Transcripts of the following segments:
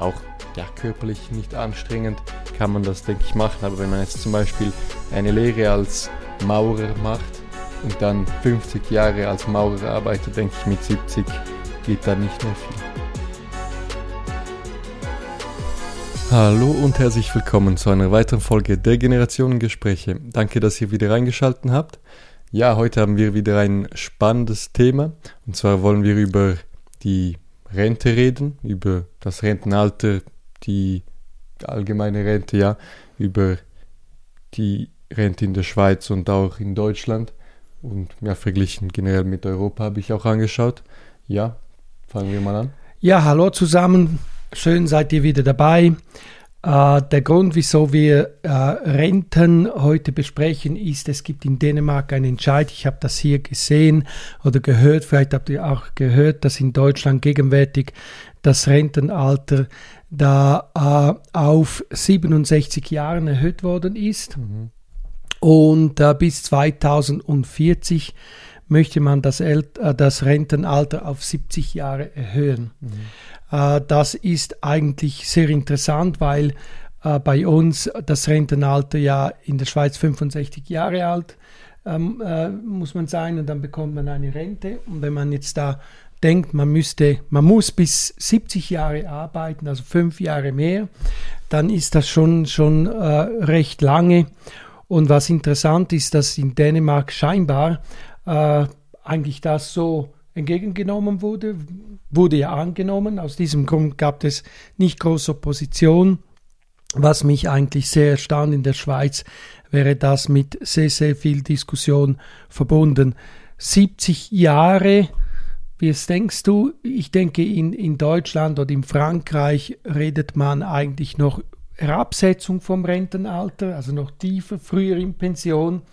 auch körperlich nicht anstrengend, kann man das, denke ich, machen. Aber wenn man jetzt zum Beispiel eine Lehre als Maurer macht und dann 50 Jahre als Maurer arbeitet, denke ich, mit 70 geht da nicht mehr viel. Hallo und herzlich willkommen zu einer weiteren Folge der Generationengespräche. Danke, dass ihr wieder reingeschaltet habt. Ja, heute haben wir wieder ein spannendes Thema. Und zwar wollen wir über die Rente reden, über das Rentenalter, die allgemeine Rente, ja, über die Rente in der Schweiz und auch in Deutschland. Und ja, verglichen generell mit Europa habe ich auch angeschaut. Ja, fangen wir mal an. Ja, hallo zusammen. Schön seid ihr wieder dabei. Der Grund, wieso wir Renten heute besprechen, ist, es gibt in Dänemark einen Entscheid. Ich habe das hier gesehen oder gehört. Vielleicht habt ihr auch gehört, dass in Deutschland gegenwärtig das Rentenalter da auf 67 Jahren erhöht worden ist. Und bis 2040 möchte man das Rentenalter auf 70 Jahre erhöhen. Das ist eigentlich sehr interessant, weil bei uns das Rentenalter ja in der Schweiz 65 Jahre alt muss man sein und dann bekommt man eine Rente. Und wenn man jetzt da denkt, man muss bis 70 Jahre arbeiten, also 5 Jahre mehr, dann ist das schon recht lange. Und was interessant ist, dass in Dänemark scheinbar eigentlich das so entgegengenommen wurde ja angenommen. Aus diesem Grund gab es nicht große Opposition. Was mich eigentlich sehr erstaunt, in der Schweiz wäre das mit sehr, sehr viel Diskussion verbunden. 70 Jahre, wie denkst du? Ich denke, in Deutschland oder in Frankreich redet man eigentlich noch Herabsetzung vom Rentenalter, also noch tiefer, früher in Pension.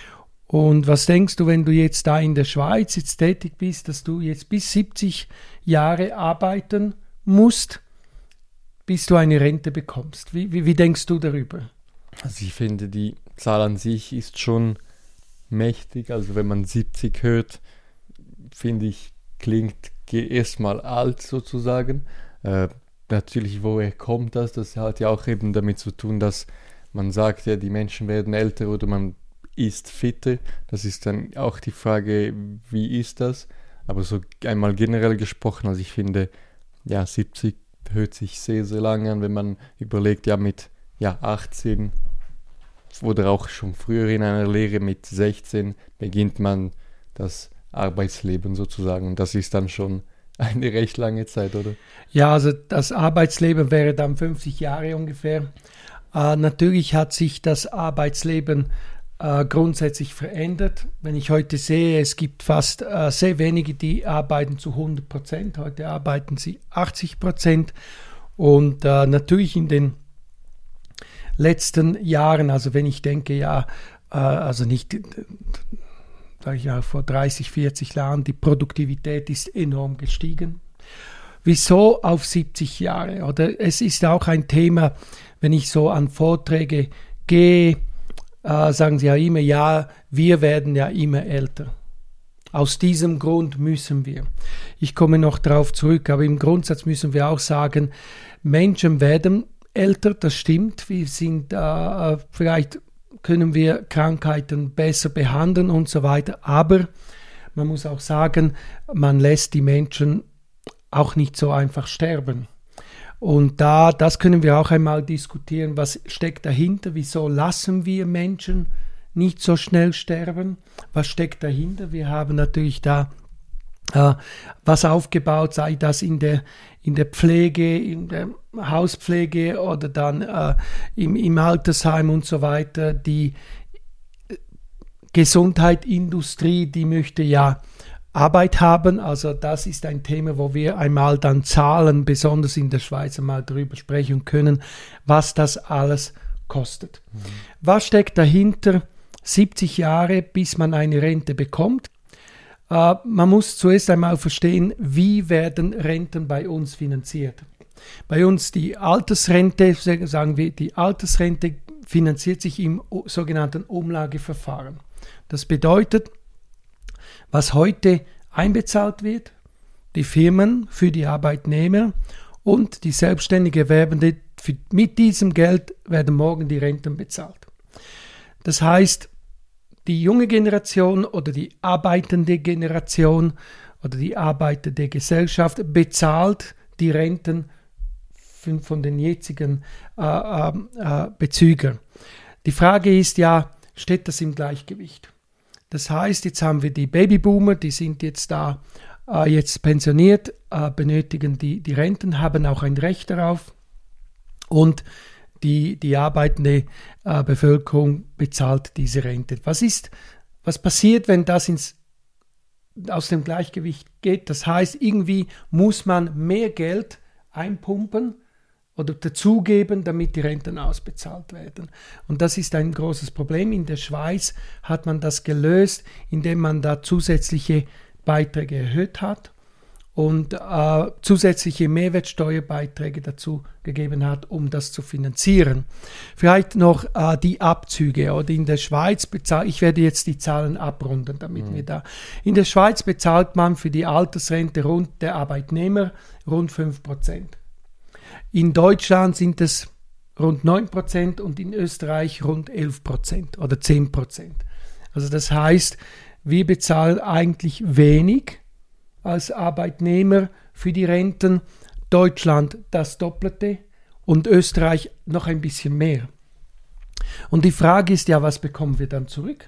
Und was denkst du, wenn du jetzt da in der Schweiz jetzt tätig bist, dass du jetzt bis 70 Jahre arbeiten musst, bis du eine Rente bekommst? Wie denkst du darüber? Also ich finde, die Zahl an sich ist schon mächtig. Also wenn man 70 hört, finde ich, klingt erstmal alt sozusagen. Natürlich, woher kommt das? Das hat ja auch eben damit zu tun, dass man sagt, ja, die Menschen werden älter oder man ist fitter. Das ist dann auch die Frage, wie ist das? Aber so einmal generell gesprochen, also ich finde, ja, 70 hört sich sehr, sehr lange an, wenn man überlegt, ja, mit 18 oder auch schon früher in einer Lehre mit 16 beginnt man das Arbeitsleben sozusagen. Und das ist dann schon eine recht lange Zeit, oder? Ja, also das Arbeitsleben wäre dann 50 Jahre ungefähr. Natürlich hat sich das Arbeitsleben grundsätzlich verändert. Wenn ich heute sehe, es gibt fast sehr wenige, die arbeiten zu 100%. Heute arbeiten sie 80%. Und natürlich in den letzten Jahren, also wenn ich denke, also nicht, sage ich ja, vor 30, 40 Jahren, die Produktivität ist enorm gestiegen. Wieso auf 70 Jahre? Oder es ist auch ein Thema, wenn ich so an Vorträge gehe, sagen sie ja immer, ja, wir werden ja immer älter. Aus diesem Grund müssen wir. Ich komme noch darauf zurück, aber im Grundsatz müssen wir auch sagen, Menschen werden älter, das stimmt. Wir sind, vielleicht können wir Krankheiten besser behandeln und so weiter, aber man muss auch sagen, man lässt die Menschen auch nicht so einfach sterben. Und das können wir auch einmal diskutieren, was steckt dahinter, wieso lassen wir Menschen nicht so schnell sterben, was steckt dahinter. Wir haben natürlich da was aufgebaut, sei das in der Pflege, in der Hauspflege oder dann im Altersheim und so weiter. Die Gesundheitsindustrie, die möchte ja Arbeit haben, also das ist ein Thema, wo wir einmal dann Zahlen, besonders in der Schweiz, einmal darüber sprechen können, was das alles kostet. Was steckt dahinter? 70 Jahre, bis man eine Rente bekommt. Man muss zuerst einmal verstehen, wie werden Renten bei uns finanziert. Bei uns die Altersrente, sagen wir, die Altersrente finanziert sich im sogenannten Umlageverfahren. Das bedeutet, was heute einbezahlt wird, die Firmen für die Arbeitnehmer und die selbstständig Erwerbende, mit diesem Geld werden morgen die Renten bezahlt. Das heißt, die junge Generation oder die arbeitende Generation oder die arbeitende Gesellschaft bezahlt die Renten von den jetzigen Bezügern. Die Frage ist ja, steht das im Gleichgewicht? Das heißt, jetzt haben wir die Babyboomer, die sind jetzt da, jetzt pensioniert, benötigen die Renten, haben auch ein Recht darauf und die arbeitende Bevölkerung bezahlt diese Rente. Was passiert, wenn das aus dem Gleichgewicht geht? Das heißt, irgendwie muss man mehr Geld einpumpen oder dazugeben, damit die Renten ausbezahlt werden. Und das ist ein großes Problem. In der Schweiz hat man das gelöst, indem man da zusätzliche Beiträge erhöht hat und zusätzliche Mehrwertsteuerbeiträge dazu gegeben hat, um das zu finanzieren. Vielleicht noch die Abzüge. Oder in der Schweiz ich werde jetzt die Zahlen abrunden, damit wir da. In der Schweiz bezahlt man für die Altersrente der Arbeitnehmer rund 5%. In Deutschland sind es rund 9% und in Österreich rund 11% oder 10%. Also das heißt, wir bezahlen eigentlich wenig als Arbeitnehmer für die Renten, Deutschland das Doppelte und Österreich noch ein bisschen mehr. Und die Frage ist ja, was bekommen wir dann zurück?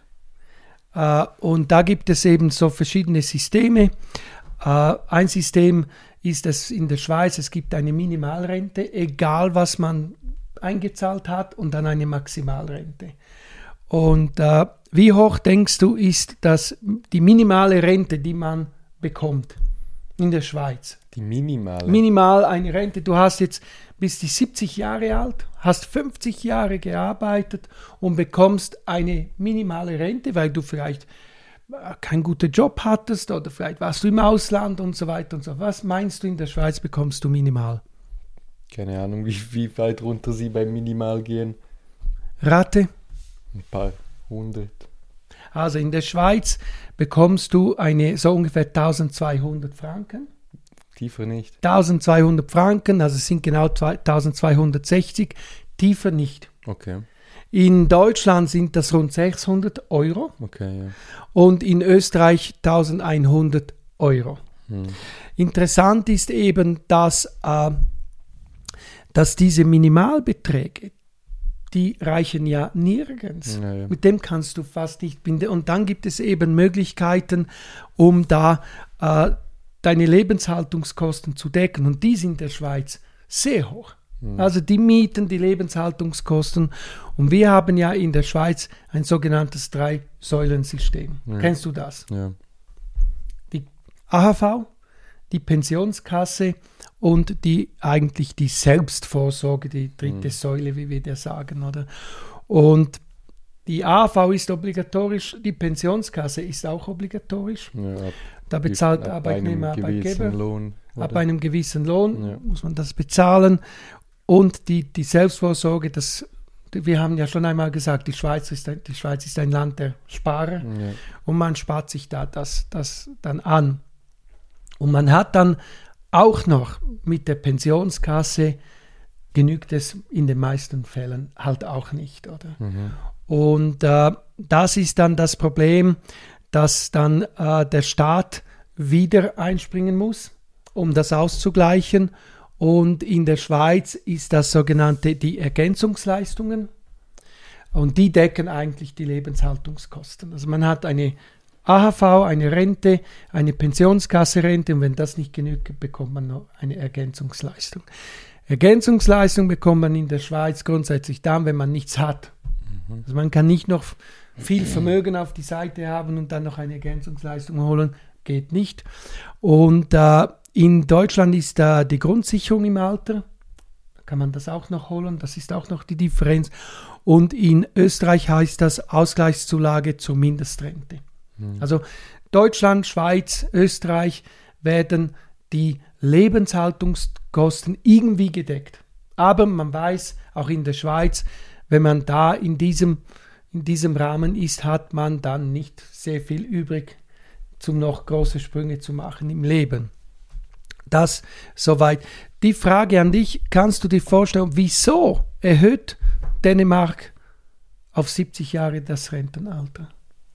Und da gibt es eben so verschiedene Systeme. Ein System ist es in der Schweiz, es gibt eine Minimalrente, egal was man eingezahlt hat, und dann eine Maximalrente. Und wie hoch denkst du, ist das die minimale Rente, die man bekommt in der Schweiz? Die minimale? Minimal eine Rente. Du bist 70 Jahre alt, hast 50 Jahre gearbeitet und bekommst eine minimale Rente, weil du vielleicht keinen guten Job hattest oder vielleicht warst du im Ausland und so weiter und so. Was meinst du, in der Schweiz bekommst du minimal? Keine Ahnung, wie weit runter sie beim Minimal gehen. Rate? Ein paar hundert. Also in der Schweiz bekommst du so ungefähr 1200 Franken. Tiefer nicht. 1200 Franken, also es sind genau 1260, tiefer nicht. Okay. In Deutschland sind das rund 600 Euro. Okay, ja. Und in Österreich 1100 Euro. Interessant ist eben, dass diese Minimalbeträge, die reichen ja nirgends. Ja. Mit dem kannst du fast nicht binden. Und dann gibt es eben Möglichkeiten, um da deine Lebenshaltungskosten zu decken. Und die sind in der Schweiz sehr hoch. Also die Mieten, die Lebenshaltungskosten. Und wir haben ja in der Schweiz ein sogenanntes 3-Säulen-System. Ja. Kennst du das? Ja. Die AHV, die Pensionskasse und eigentlich die Selbstvorsorge, die dritte Säule, wie wir das sagen, oder? Und die AHV ist obligatorisch, die Pensionskasse ist auch obligatorisch. Ja, da bezahlt Arbeitnehmer, Arbeitgeber. Lohn, ab einem gewissen Lohn Ja. muss man das bezahlen. Und die Selbstvorsorge, wir haben ja schon einmal gesagt, die Schweiz ist ein Land der Sparer, Ja. und man spart sich da das dann an. Und man hat dann auch noch mit der Pensionskasse, genügt es in den meisten Fällen halt auch nicht, oder? Und das ist dann das Problem, dass dann der Staat wieder einspringen muss, um das auszugleichen. Und in der Schweiz ist das sogenannte die Ergänzungsleistungen, und die decken eigentlich die Lebenshaltungskosten. Also man hat eine AHV, eine Rente, eine Pensionskasse-Rente, und wenn das nicht genügt, bekommt man noch eine Ergänzungsleistung. Ergänzungsleistung bekommt man in der Schweiz grundsätzlich dann, wenn man nichts hat. Also man kann nicht noch viel Vermögen auf die Seite haben und dann noch eine Ergänzungsleistung holen, geht nicht. Und in Deutschland ist die Grundsicherung im Alter, da kann man das auch noch holen, das ist auch noch die Differenz. Und in Österreich heißt das Ausgleichszulage zur Mindestrente. Also Deutschland, Schweiz, Österreich werden die Lebenshaltungskosten irgendwie gedeckt. Aber man weiß, auch in der Schweiz, wenn man da in diesem Rahmen ist, hat man dann nicht sehr viel übrig, um noch große Sprünge zu machen im Leben. Das soweit. die Frage an dich, kannst du dir vorstellen, wieso erhöht Dänemark auf 70 Jahre das Rentenalter?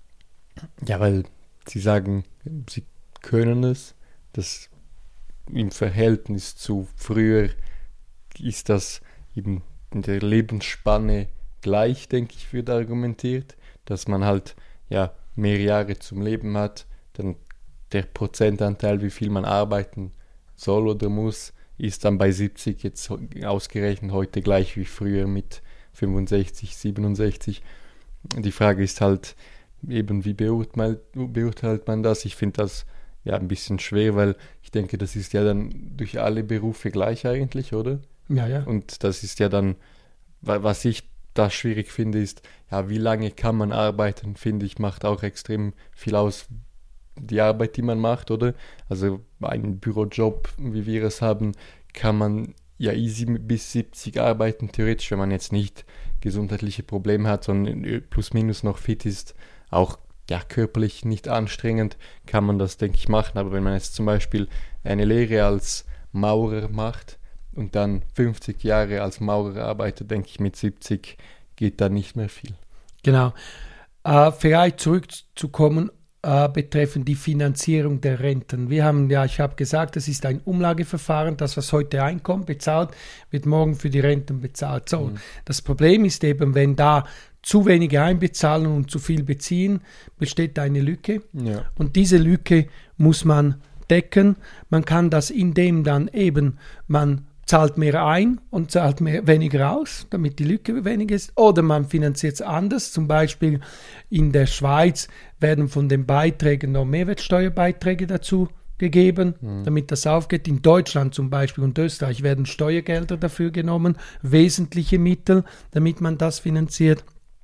Ja, weil sie sagen, sie können es. Das im Verhältnis zu früher ist das eben in der Lebensspanne gleich, denke ich, wird argumentiert, dass man halt ja mehr Jahre zum Leben hat, dann der Prozentanteil, wie viel man arbeiten soll oder muss, ist dann bei 70 jetzt ausgerechnet heute gleich wie früher mit 65, 67. Die Frage ist halt eben, wie beurteilt man das? Ich finde das ja ein bisschen schwer, weil ich denke, das ist ja dann durch alle Berufe gleich eigentlich, oder? Ja. Und das ist ja dann, was ich da schwierig finde, ist, ja, wie lange kann man arbeiten, finde ich, macht auch extrem viel aus, die Arbeit, die man macht, oder? Also einen Bürojob, wie wir es haben, kann man ja easy bis 70 arbeiten, theoretisch, wenn man jetzt nicht gesundheitliche Probleme hat, sondern plus minus noch fit ist, auch ja, körperlich nicht anstrengend, kann man das, denke ich, machen. Aber wenn man jetzt zum Beispiel eine Lehre als Maurer macht und dann 50 Jahre als Maurer arbeitet, denke ich, mit 70 geht da nicht mehr viel. Genau. Vielleicht zurückzukommen betreffend die Finanzierung der Renten. Wir haben ja, ich habe gesagt, das ist ein Umlageverfahren, das, was heute einkommt, bezahlt, wird morgen für die Renten bezahlt. So, das Problem ist eben, wenn da zu wenige einbezahlen und zu viel beziehen, besteht eine Lücke. Ja. Und diese Lücke muss man decken. Man kann das, indem dann eben man zahlt mehr ein und zahlt weniger aus, damit die Lücke weniger ist. Oder man finanziert es anders. Zum Beispiel in der Schweiz werden von den Beiträgen noch Mehrwertsteuerbeiträge dazu gegeben, damit das aufgeht. In Deutschland zum Beispiel und Österreich werden Steuergelder dafür genommen, wesentliche Mittel, damit man das finanziert.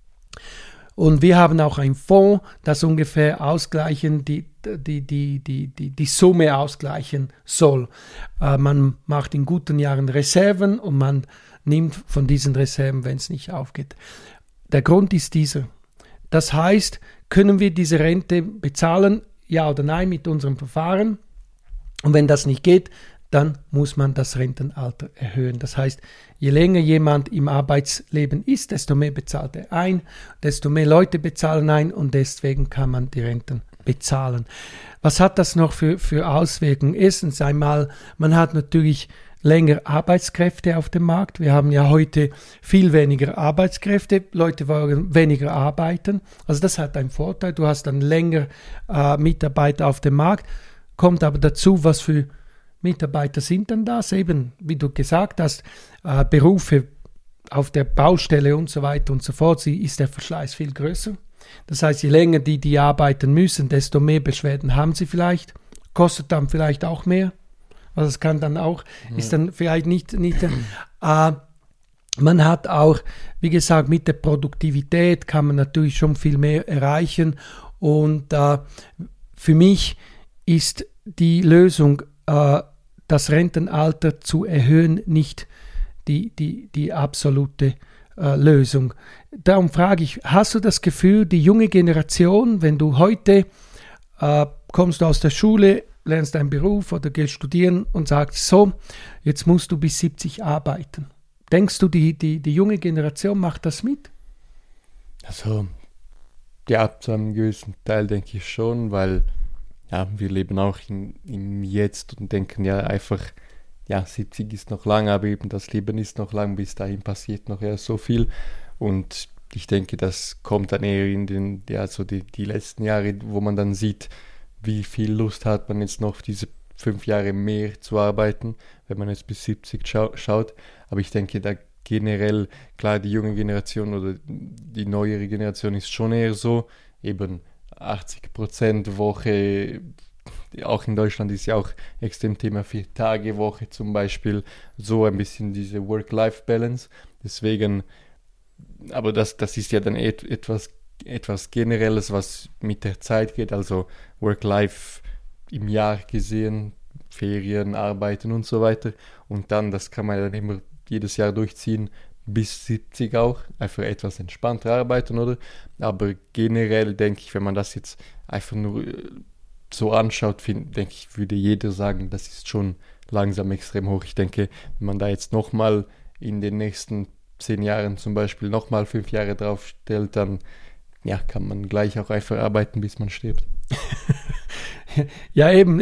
Und wir haben auch einen Fonds, das ungefähr ausgleichen, die Summe ausgleichen soll. Man macht in guten Jahren Reserven und man nimmt von diesen Reserven, wenn es nicht aufgeht. Der Grund ist dieser. Das heißt, können wir diese Rente bezahlen, ja oder nein, mit unserem Verfahren? Und wenn das nicht geht, dann muss man das Rentenalter erhöhen. Das heißt, je länger jemand im Arbeitsleben ist, desto mehr bezahlt er ein, desto mehr Leute bezahlen ein und deswegen kann man die Renten bezahlen. Was hat das noch für Auswirkungen? Erstens einmal, man hat natürlich länger Arbeitskräfte auf dem Markt. Wir haben ja heute viel weniger Arbeitskräfte. Leute wollen weniger arbeiten. Also das hat einen Vorteil. Du hast dann länger Mitarbeiter auf dem Markt. Kommt aber dazu, was für Mitarbeiter sind dann das? Eben, wie du gesagt hast, Berufe auf der Baustelle und so weiter und so fort, ist der Verschleiß viel größer. Das heißt, je länger die arbeiten müssen, desto mehr Beschwerden haben sie vielleicht. Kostet dann vielleicht auch mehr. Also es kann dann auch, ist dann vielleicht nicht man hat auch, wie gesagt, mit der Produktivität kann man natürlich schon viel mehr erreichen. Und für mich ist die Lösung, das Rentenalter zu erhöhen, nicht die absolute Lösung. Darum frage ich, hast du das Gefühl, die junge Generation, wenn du heute kommst du aus der Schule, lernst einen Beruf oder gehst studieren und sagst, so, jetzt musst du bis 70 arbeiten. Denkst du, die junge Generation macht das mit? Also, ja, zu einem gewissen Teil denke ich schon, weil ja, wir leben auch im Jetzt und denken ja einfach, ja, 70 ist noch lang, aber eben das Leben ist noch lang, bis dahin passiert noch ja so viel. Und ich denke, das kommt dann eher in die letzten Jahre, wo man dann sieht, wie viel Lust hat man jetzt noch, diese 5 Jahre mehr zu arbeiten, wenn man jetzt bis 70 schaut. Aber ich denke, da generell, klar, die junge Generation oder die neuere Generation ist schon eher so, eben 80% Woche, auch in Deutschland ist ja auch extrem Thema 4-Tage-Woche zum Beispiel, so ein bisschen diese Work-Life-Balance. Deswegen, aber das ist ja dann etwas Generelles, was mit der Zeit geht, also Work-Life im Jahr gesehen, Ferien, Arbeiten und so weiter. Und dann, das kann man dann immer jedes Jahr durchziehen, bis 70 auch, einfach etwas entspannter arbeiten, oder? Aber generell denke ich, wenn man das jetzt einfach nur so anschaut, denke ich, würde jeder sagen, das ist schon langsam extrem hoch. Ich denke, wenn man da jetzt nochmal in den nächsten 10 Jahren zum Beispiel nochmal 5 Jahre draufstellt, dann ja, kann man gleich auch einfach arbeiten, bis man stirbt. Ja, eben,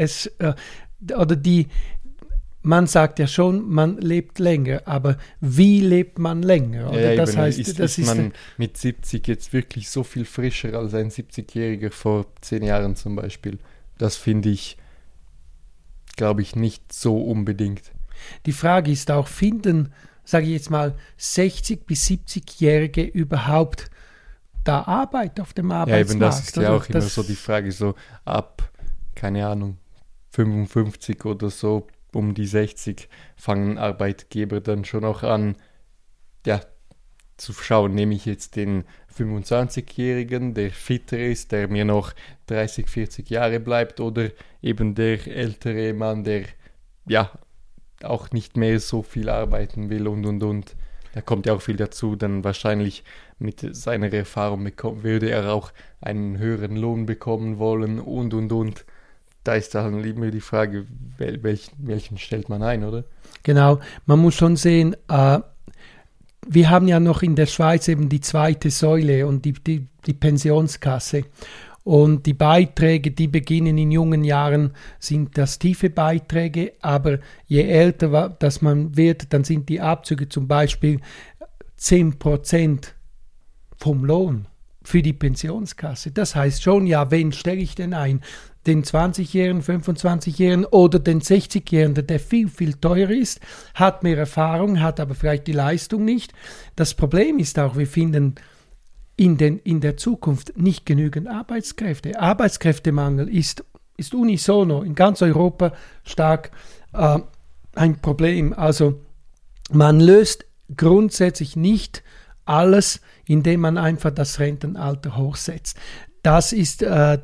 man sagt ja schon, man lebt länger, aber wie lebt man länger? Oder? Ja, das eben, heißt, ist man mit 70 jetzt wirklich so viel frischer als ein 70-Jähriger vor 10 Jahren zum Beispiel? Das finde ich, glaube ich, nicht so unbedingt. Die Frage ist auch, finden, sage ich jetzt mal, 60- bis 70-Jährige überhaupt da Arbeit auf dem Arbeitsmarkt? Ja, eben, das ist ja auch immer das so die Frage, so ab, keine Ahnung, 55 oder so, um die 60 fangen Arbeitgeber dann schon auch an, ja, zu schauen, nehme ich jetzt den 25-Jährigen, der fitter ist, der mir noch 30, 40 Jahre bleibt, oder eben der ältere Mann, der ja auch nicht mehr so viel arbeiten will und. Da kommt ja auch viel dazu, dann wahrscheinlich mit seiner Erfahrung würde er auch einen höheren Lohn bekommen wollen und. Da ist dann immer die Frage, welchen stellt man ein, oder? Genau, man muss schon sehen, wir haben ja noch in der Schweiz eben die zweite Säule und die Pensionskasse. Und die Beiträge, die beginnen in jungen Jahren, sind das tiefe Beiträge, aber je älter dass man wird, dann sind die Abzüge zum Beispiel 10% vom Lohn für die Pensionskasse. Das heißt schon, ja, wen stelle ich denn ein? Den 20-Jährigen, 25-Jährigen oder den 60-Jährigen, der viel, viel teurer ist, hat mehr Erfahrung, hat aber vielleicht die Leistung nicht. Das Problem ist auch, wir finden in der Zukunft nicht genügend Arbeitskräfte. Arbeitskräftemangel ist unisono in ganz Europa stark ein Problem. Also man löst grundsätzlich nicht alles, indem man einfach das Rentenalter hochsetzt. Das ist zu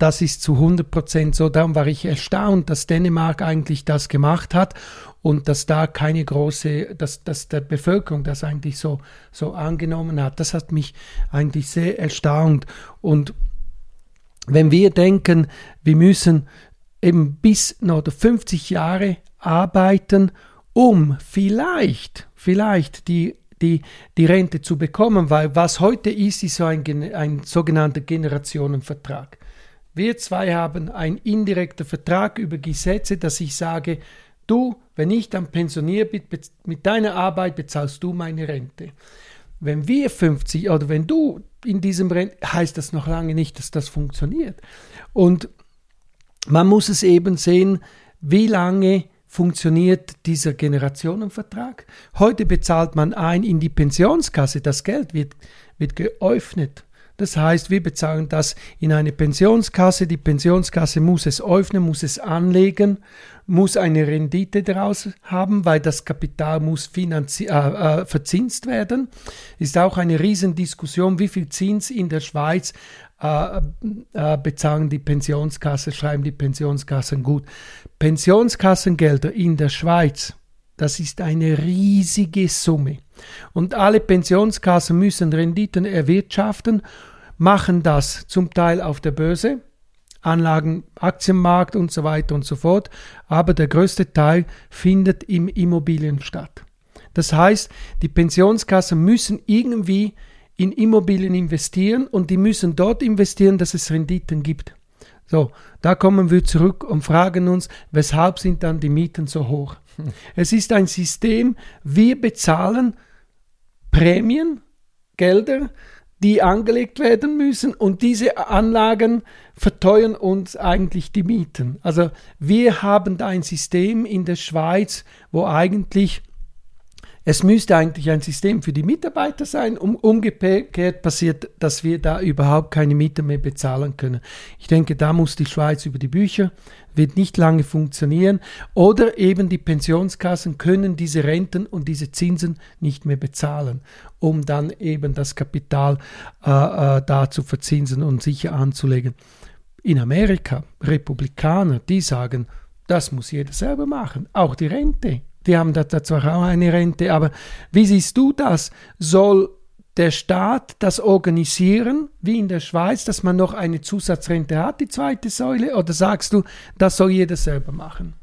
100% so. Darum war ich erstaunt, dass Dänemark eigentlich das gemacht hat und dass da keine dass der Bevölkerung das eigentlich so angenommen hat. Das hat mich eigentlich sehr erstaunt. Und wenn wir denken, wir müssen eben bis noch 50 Jahre arbeiten, um vielleicht die Rente zu bekommen, weil was heute ist so ein sogenannter Generationenvertrag. Wir zwei haben einen indirekten Vertrag über Gesetze, dass ich sage, du, wenn ich dann pensioniert bin, mit deiner Arbeit bezahlst du meine Rente. Wenn wir 50 oder wenn du in diesem Rente, heißt das noch lange nicht, dass das funktioniert. Und man muss es eben sehen, wie lange funktioniert dieser Generationenvertrag. Heute bezahlt man ein in die Pensionskasse, das Geld wird geöffnet. Das heißt, wir bezahlen das in eine Pensionskasse, die Pensionskasse muss es öffnen, muss es anlegen, muss eine Rendite daraus haben, weil das Kapital muss verzinst werden. Ist auch eine Riesendiskussion, wie viel Zins in der Schweiz bezahlen die Pensionskassen, schreiben die Pensionskassen gut. Pensionskassengelder in der Schweiz, das ist eine riesige Summe. Und alle Pensionskassen müssen Renditen erwirtschaften, machen das zum Teil auf der Börse, Anlagen, Aktienmarkt und so weiter und so fort, aber der größte Teil findet im Immobilien statt. Das heißt, die Pensionskassen müssen irgendwie in Immobilien investieren und die müssen dort investieren, dass es Renditen gibt. So, da kommen wir zurück und fragen uns, weshalb sind dann die Mieten so hoch? Es ist ein System, wir bezahlen Prämien, Gelder, die angelegt werden müssen und diese Anlagen verteuern uns eigentlich die Mieten. Also wir haben da ein System in der Schweiz, wo es müsste eigentlich ein System für die Mitarbeiter sein, umgekehrt passiert, dass wir da überhaupt keine Miete mehr bezahlen können. Ich denke, da muss die Schweiz über die Bücher, wird nicht lange funktionieren. Oder eben die Pensionskassen können diese Renten und diese Zinsen nicht mehr bezahlen, um dann eben das Kapital da zu verzinsen und sicher anzulegen. In Amerika, Republikaner, die sagen, das muss jeder selber machen, auch die Rente. Die haben da zwar auch eine Rente, aber wie siehst du das? Soll der Staat das organisieren, wie in der Schweiz, dass man noch eine Zusatzrente hat, die zweite Säule? Oder sagst du, das soll jeder selber machen?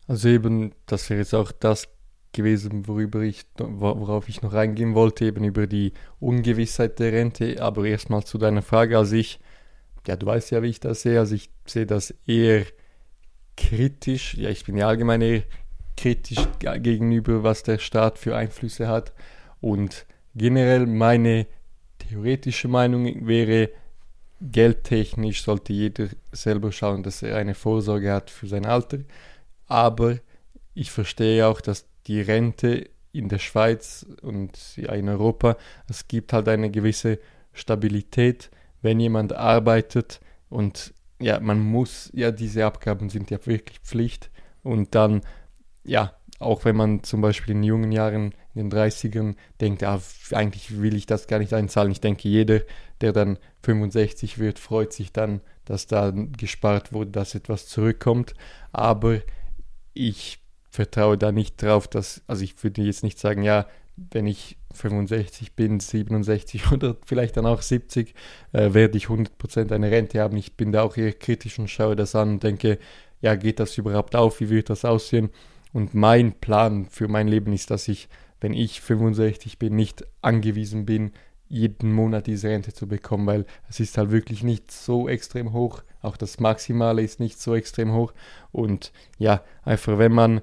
Also eben, das wäre jetzt auch das gewesen, worauf ich noch eingehen wollte, eben über die Ungewissheit der Rente. Aber erstmal zu deiner Frage, du weißt ja, wie ich das sehe, also ich sehe das eher kritisch, ja, ich bin ja allgemein eher kritisch gegenüber, was der Staat für Einflüsse hat. Und generell meine theoretische Meinung wäre, geldtechnisch sollte jeder selber schauen, dass er eine Vorsorge hat für sein Alter. Aber ich verstehe auch, dass die Rente in der Schweiz und ja, in Europa, es gibt halt eine gewisse Stabilität, wenn jemand arbeitet und ja, man muss, ja, diese Abgaben sind ja wirklich Pflicht und dann, ja, auch wenn man zum Beispiel in jungen Jahren, in den 30ern, denkt, eigentlich will ich das gar nicht einzahlen. Ich denke, jeder, der dann 65 wird, freut sich dann, dass da gespart wurde, dass etwas zurückkommt. Aber ich vertraue da nicht drauf, also ich würde jetzt nicht sagen, ja, wenn ich 65 bin, 67 oder vielleicht dann auch 70, werde ich 100% eine Rente haben. Ich bin da auch eher kritisch und schaue das an und denke, ja, geht das überhaupt auf? Wie wird das aussehen? Und mein Plan für mein Leben ist, dass ich, wenn ich 65 bin, nicht angewiesen bin, jeden Monat diese Rente zu bekommen, weil es ist halt wirklich nicht so extrem hoch. Auch das Maximale ist nicht so extrem hoch. Und ja, einfach wenn man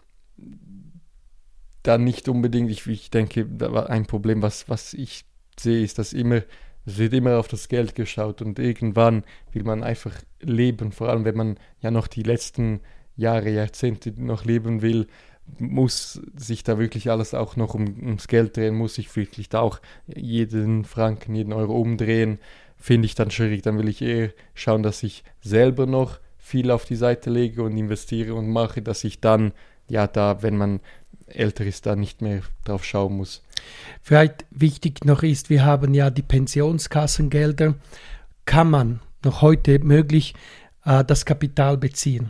dann nicht unbedingt, ich denke, da war ein Problem, was ich sehe, ist, dass es wird immer auf das Geld geschaut und irgendwann will man einfach leben, vor allem wenn man ja noch die letzten Jahre, Jahrzehnte noch leben will, muss sich da wirklich alles auch noch ums Geld drehen, muss ich wirklich da auch jeden Franken, jeden Euro umdrehen, finde ich dann schwierig. Dann will ich eher schauen, dass ich selber noch viel auf die Seite lege und investiere und mache, dass ich dann, ja, da, wenn man älter ist, da nicht mehr drauf schauen muss. Vielleicht wichtig noch ist, wir haben ja die Pensionskassengelder, kann man noch heute möglich das Kapital beziehen.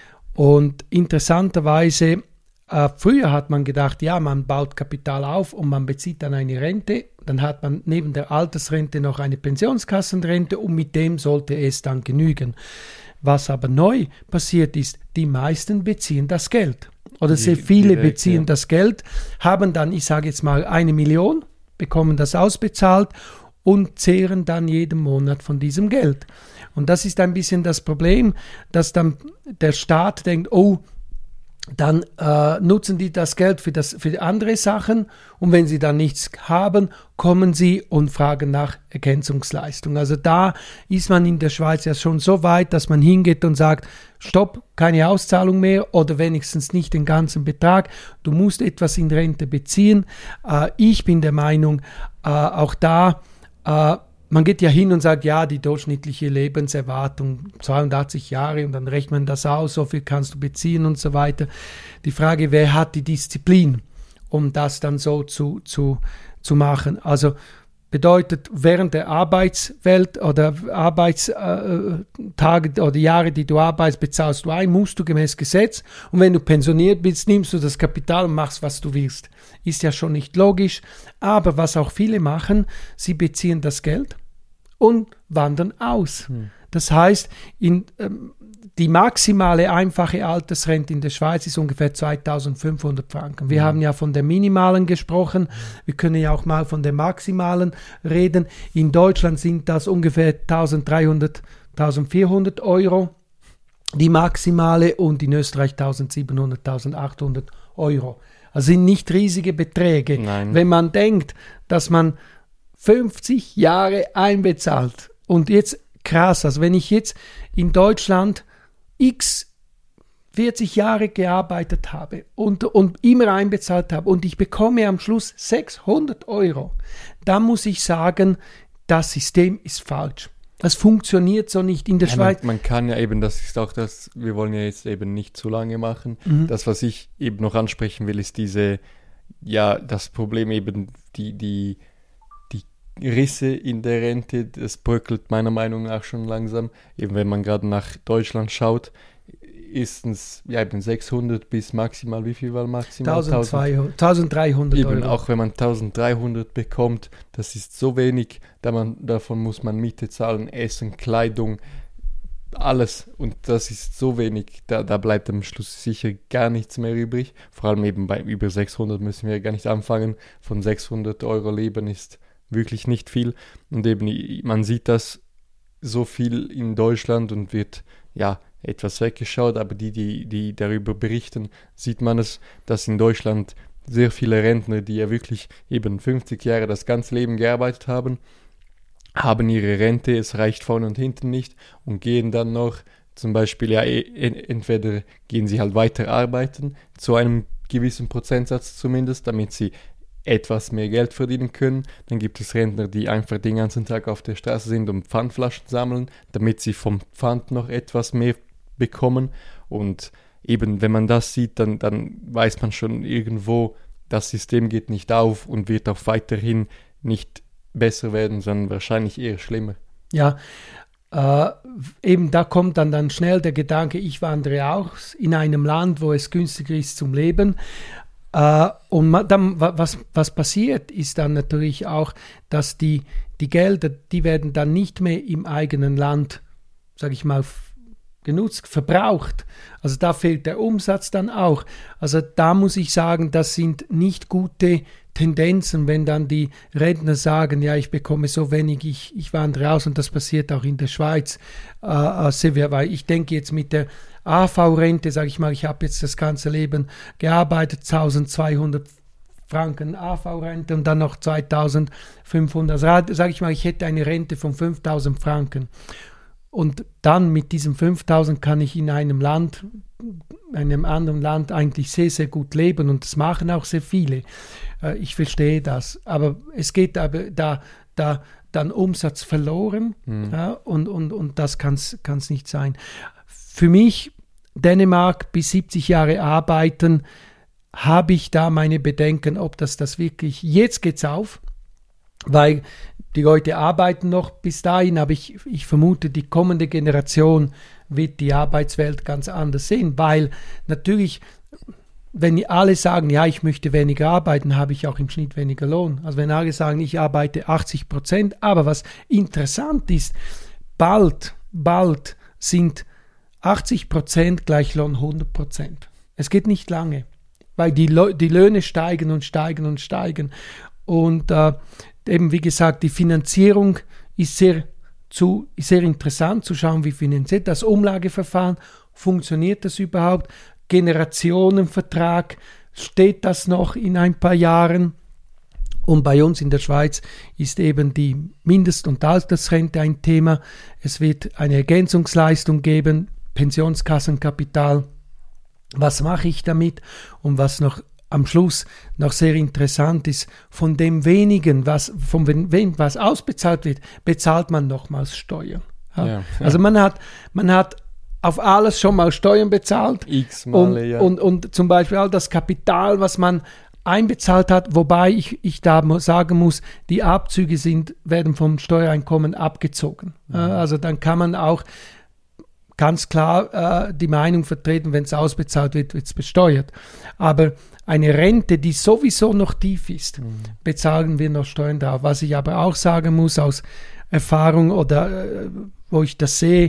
Und interessanterweise, früher hat man gedacht, ja, man baut Kapital auf und man bezieht dann eine Rente, dann hat man neben der Altersrente noch eine Pensionskassenrente und mit dem sollte es dann genügen. Was aber neu passiert ist, die meisten beziehen das Geld. Oder sehr viele beziehen das Geld, haben dann, ich sage jetzt mal, 1 Million, bekommen das ausbezahlt und zehren dann jeden Monat von diesem Geld. Und das ist ein bisschen das Problem, dass dann der Staat denkt, oh, dann nutzen die das Geld für andere Sachen und wenn sie dann nichts haben, kommen sie und fragen nach Ergänzungsleistung. Also da ist man in der Schweiz ja schon so weit, dass man hingeht und sagt, stopp, keine Auszahlung mehr oder wenigstens nicht den ganzen Betrag, du musst etwas in Rente beziehen. Ich bin der Meinung, auch da, man geht ja hin und sagt, ja, die durchschnittliche Lebenserwartung 82 Jahre und dann rechnet man das aus, so viel kannst du beziehen und so weiter. Die Frage, wer hat die Disziplin, um das dann so zu machen? Also bedeutet, während der Arbeitswelt oder Arbeitstage oder Jahre, die du arbeitest, bezahlst du ein, musst du gemäß Gesetz. Und wenn du pensioniert bist, nimmst du das Kapital und machst, was du willst. Ist ja schon nicht logisch. Aber was auch viele machen, sie beziehen das Geld und wandern aus. Das heißt, die maximale einfache Altersrente in der Schweiz ist ungefähr 2.500 Franken. Wir haben ja von der minimalen gesprochen, wir können ja auch mal von der maximalen reden. In Deutschland sind das ungefähr 1.300, 1.400 Euro, die maximale, und in Österreich 1.700, 1.800 Euro. Also sind nicht riesige Beträge. Nein. Wenn man denkt, dass man 50 Jahre einbezahlt und jetzt krass, also wenn ich jetzt in Deutschland 40 Jahre gearbeitet habe und immer einbezahlt habe und ich bekomme am Schluss 600 Euro, dann muss ich sagen, das System ist falsch. Das funktioniert so nicht in der Schweiz. Man kann ja eben, das ist auch das, wir wollen ja jetzt eben nicht zu lange machen. Das, was ich eben noch ansprechen will, ist das Problem eben, die Risse in der Rente, das bröckelt meiner Meinung nach schon langsam. Eben wenn man gerade nach Deutschland schaut, ist es eben 600 bis maximal, wie viel war maximal? 1.300 eben Euro. Auch wenn man 1.300 bekommt, das ist so wenig, davon muss man Miete zahlen, Essen, Kleidung, alles. Und das ist so wenig, da bleibt am Schluss sicher gar nichts mehr übrig. Vor allem eben bei über 600 müssen wir gar nicht anfangen. Von 600 Euro leben ist wirklich nicht viel. Und eben, man sieht das so viel in Deutschland und wird ja etwas weggeschaut, aber die darüber berichten, sieht man es, dass in Deutschland sehr viele Rentner, die ja wirklich eben 50 Jahre das ganze Leben gearbeitet haben ihre Rente, es reicht vorne und hinten nicht und gehen dann noch zum Beispiel, ja, entweder gehen sie halt weiter arbeiten, zu einem gewissen Prozentsatz zumindest, damit sie etwas mehr Geld verdienen können. Dann gibt es Rentner, die einfach den ganzen Tag auf der Straße sind und Pfandflaschen sammeln, damit sie vom Pfand noch etwas mehr bekommen. Und eben, wenn man das sieht, dann weiß man schon irgendwo, das System geht nicht auf und wird auch weiterhin nicht besser werden, sondern wahrscheinlich eher schlimmer. Ja, eben da kommt dann schnell der Gedanke, ich wandere auch in einem Land, wo es günstiger ist zum Leben. Und dann, was passiert, ist dann natürlich auch, dass die Gelder, die werden dann nicht mehr im eigenen Land, sage ich mal, genutzt, verbraucht. Also da fehlt der Umsatz dann auch. Also da muss ich sagen, das sind nicht gute Tendenzen, wenn dann die Rentner sagen, ja, ich bekomme so wenig, ich wandere aus, und das passiert auch in der Schweiz sehr, weil ich denke jetzt mit der AV-Rente, sage ich mal, ich habe jetzt das ganze Leben gearbeitet, 1200 Franken AV-Rente und dann noch 2500, also sage ich mal, ich hätte eine Rente von 5000 Franken. Und dann mit diesen 5.000 kann ich in einem anderen Land eigentlich sehr, sehr gut leben, und das machen auch sehr viele. Ich verstehe das, aber es geht aber da dann Umsatz verloren, ja, und das kann es nicht sein. Für mich, Dänemark bis 70 Jahre arbeiten, habe ich da meine Bedenken, ob das wirklich, jetzt geht's auf, weil die Leute arbeiten noch bis dahin, aber ich vermute, die kommende Generation wird die Arbeitswelt ganz anders sehen, weil natürlich, wenn alle sagen, ja, ich möchte weniger arbeiten, habe ich auch im Schnitt weniger Lohn. Also wenn alle sagen, ich arbeite 80%, aber was interessant ist, bald sind 80% gleich Lohn 100%. Es geht nicht lange, weil die Löhne steigen und steigen und steigen. Und eben, wie gesagt, die Finanzierung ist sehr interessant zu schauen, wie finanziert das Umlageverfahren, funktioniert das überhaupt, Generationenvertrag, steht das noch in ein paar Jahren? Und bei uns in der Schweiz ist eben die Mindest- und Altersrente ein Thema. Es wird eine Ergänzungsleistung geben, Pensionskassenkapital. Was mache ich damit? Und was noch am Schluss noch sehr interessant ist, von dem wenigen, was ausbezahlt wird, bezahlt man nochmals Steuern. Ja? Ja. Also man hat auf alles schon mal Steuern bezahlt. X-Male, und zum Beispiel all das Kapital, was man einbezahlt hat, wobei ich da sagen muss, die Abzüge werden vom Steuereinkommen abgezogen. Ja. Also dann kann man auch ganz klar die Meinung vertreten, wenn es ausbezahlt wird, wird es besteuert. Aber eine Rente, die sowieso noch tief ist, bezahlen wir noch Steuern drauf. Was ich aber auch sagen muss aus Erfahrung oder wo ich das sehe,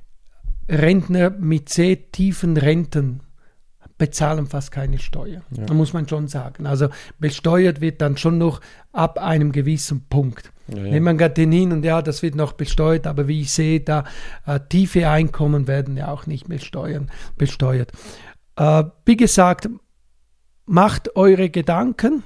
Rentner mit sehr tiefen Renten bezahlen fast keine Steuer. Ja. Da muss man schon sagen. Also besteuert wird dann schon noch ab einem gewissen Punkt. Ja. Wenn man geht hin und ja, das wird noch besteuert, aber wie ich sehe, da tiefe Einkommen werden ja auch nicht mehr besteuert. Wie gesagt, macht eure Gedanken,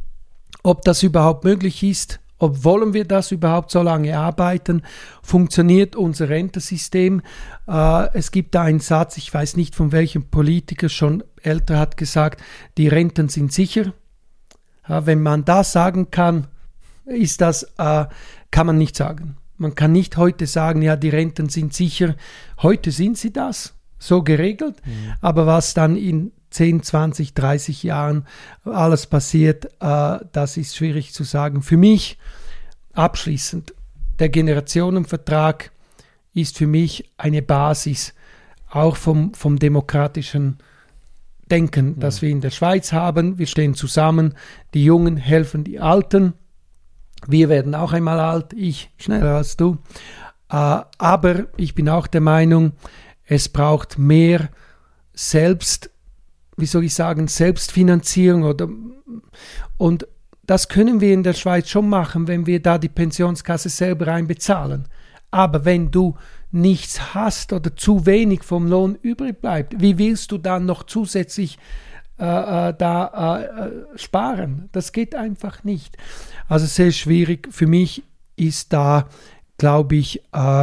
ob das überhaupt möglich ist, wollen wir das überhaupt so lange arbeiten, funktioniert unser Rentensystem. Es gibt da einen Satz, ich weiß nicht von welchem Politiker, schon älter, hat gesagt, die Renten sind sicher. Wenn man das sagen kann, kann man nicht sagen. Man kann nicht heute sagen, ja, die Renten sind sicher. Heute sind sie das, so geregelt. Aber was dann in 10, 20, 30 Jahren alles passiert, das ist schwierig zu sagen. Für mich abschließend, der Generationenvertrag ist für mich eine Basis, auch vom demokratischen Denken, das wir in der Schweiz haben. Wir stehen zusammen, die Jungen helfen die Alten. Wir werden auch einmal alt, ich schneller als du. Aber ich bin auch der Meinung, es braucht mehr Selbstfinanzierung und das können wir in der Schweiz schon machen, wenn wir da die Pensionskasse selber einbezahlen. Aber wenn du nichts hast oder zu wenig vom Lohn übrig bleibt, wie willst du dann noch zusätzlich sparen? Das geht einfach nicht. Also sehr schwierig. Für mich ist da, glaube ich,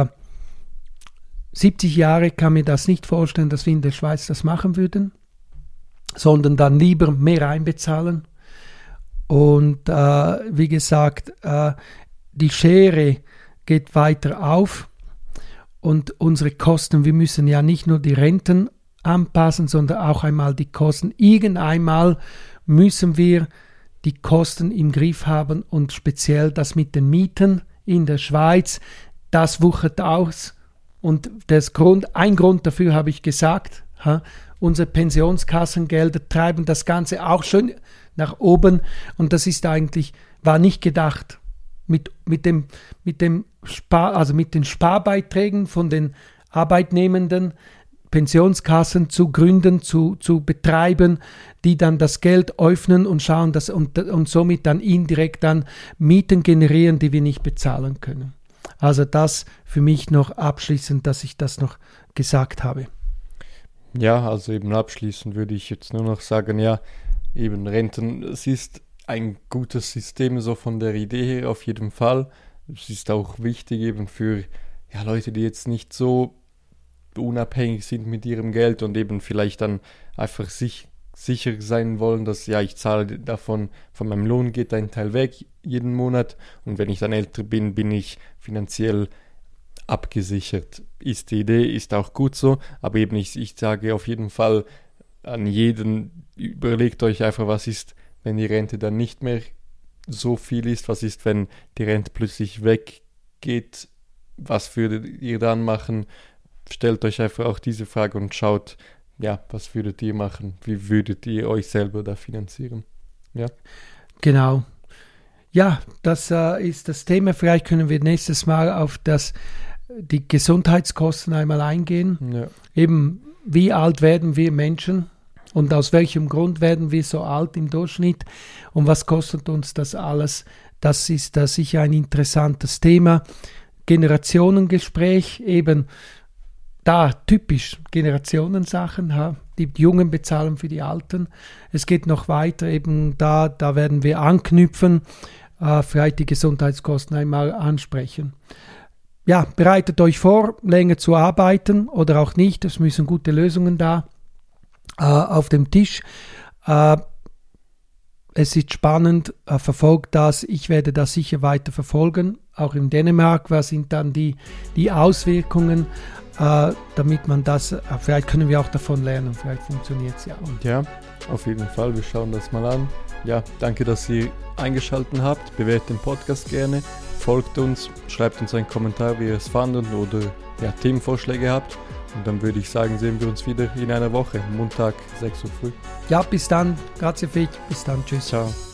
70 Jahre kann mir das nicht vorstellen, dass wir in der Schweiz das machen würden, sondern dann lieber mehr einbezahlen. Und wie gesagt, die Schere geht weiter auf und unsere Kosten, wir müssen ja nicht nur die Renten anpassen, sondern auch einmal die Kosten. Irgendeinmal müssen wir die Kosten im Griff haben und speziell das mit den Mieten in der Schweiz, das wuchert aus. Und ein Grund dafür habe ich gesagt, unsere Pensionskassengelder treiben das Ganze auch schön nach oben und das ist eigentlich, war nicht gedacht. Mit den Sparbeiträgen von den Arbeitnehmenden Pensionskassen zu gründen, zu betreiben, die dann das Geld öffnen und schauen, und somit dann indirekt dann Mieten generieren, die wir nicht bezahlen können. Also das für mich noch abschließend, dass ich das noch gesagt habe. Ja, also eben abschließend würde ich jetzt nur noch sagen, ja, eben Renten, es ist ein gutes System, so von der Idee her auf jeden Fall. Es ist auch wichtig eben für Leute, die jetzt nicht so unabhängig sind mit ihrem Geld und eben vielleicht dann einfach sicher sein wollen, dass ich zahle davon, von meinem Lohn geht ein Teil weg jeden Monat und wenn ich dann älter bin, bin ich finanziell abgesichert. Ist die Idee, ist auch gut so, aber eben ich sage auf jeden Fall an jeden, überlegt euch einfach, was ist, wenn die Rente dann nicht mehr so viel ist, was ist, wenn die Rente plötzlich weggeht, was würdet ihr dann machen? Stellt euch einfach auch diese Frage und schaut, was würdet ihr machen? Wie würdet ihr euch selber da finanzieren? Ja. Genau. Ja, das ist das Thema. Vielleicht können wir nächstes Mal auf die Gesundheitskosten einmal eingehen. Ja. Eben, wie alt werden wir Menschen und aus welchem Grund werden wir so alt im Durchschnitt und was kostet uns das alles? Das ist sicher ein interessantes Thema. Generationengespräch, eben da typisch Generationensachen, die Jungen bezahlen für die Alten. Es geht noch weiter, eben da werden wir anknüpfen, vielleicht die Gesundheitskosten einmal ansprechen. Ja, bereitet euch vor, länger zu arbeiten oder auch nicht, es müssen gute Lösungen da auf dem Tisch. Es ist spannend, verfolgt das, ich werde das sicher weiter verfolgen, auch in Dänemark, was sind dann die Auswirkungen, damit man das, vielleicht können wir auch davon lernen, vielleicht funktioniert es ja. Ja, auf jeden Fall, wir schauen das mal an. Ja, danke, dass ihr eingeschaltet habt, bewertet den Podcast gerne, folgt uns, schreibt uns einen Kommentar, wie ihr es fandet oder Themenvorschläge habt. Und dann würde ich sagen, sehen wir uns wieder in einer Woche, Montag, 6 Uhr früh. Ja, bis dann. Grazie, Fitch. Bis dann. Tschüss. Ciao.